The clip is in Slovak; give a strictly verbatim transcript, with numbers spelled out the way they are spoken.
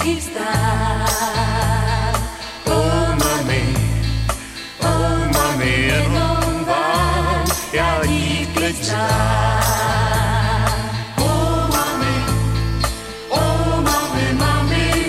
díky vzdám. Oh mami, oh mami, jenom vám já díky vzdám.